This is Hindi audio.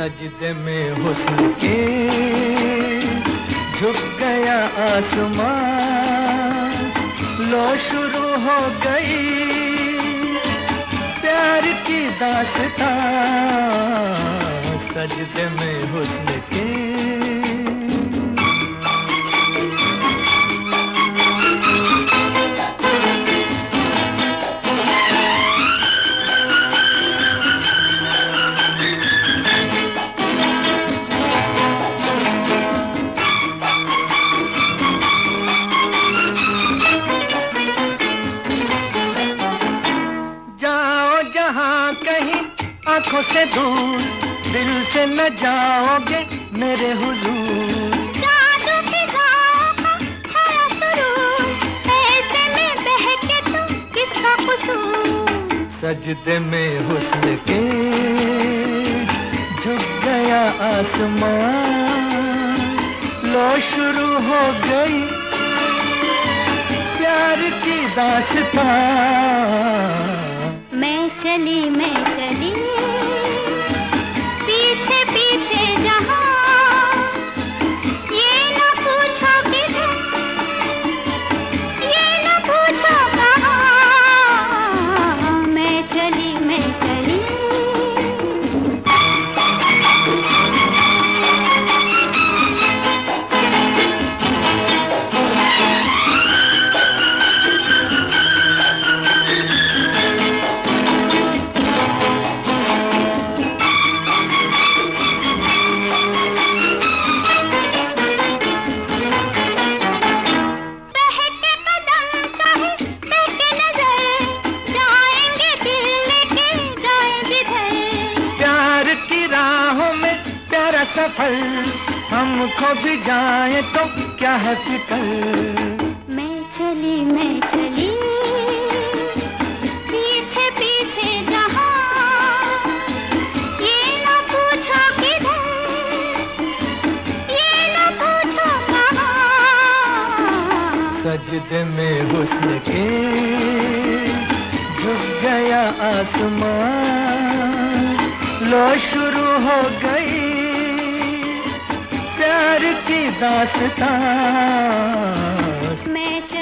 सजदे में हुस्न के झुक गया आसमां, लो शुरू हो गई प्यार की दास्तां, सजदे में हुस्न के। जहाँ कहीं आंखों से दूर, दिल से न जाओगे मेरे हुजूर। जादू की गाहों का छाया सुरूर, ऐसे में बहके तुम किसका कसूर। सजदे में हुस्न के झुक गया आसमां, लो शुरू हो गई प्यार की दास्तां। मैं चली पीछे पीछे जहाँ, ये न पूछो किधर, ये न पूछो कहाँ। मैं चली सफर, हमको भी जाए तो क्या है फिक्र। मैं चली पीछे पीछे जहाँ, ये न पूछो किधर, ये न पूछो कहाँ। सजदे में हुस्न के झुक गया आसमां, लो शुरू हो गई प्यार की दास्तां। मैं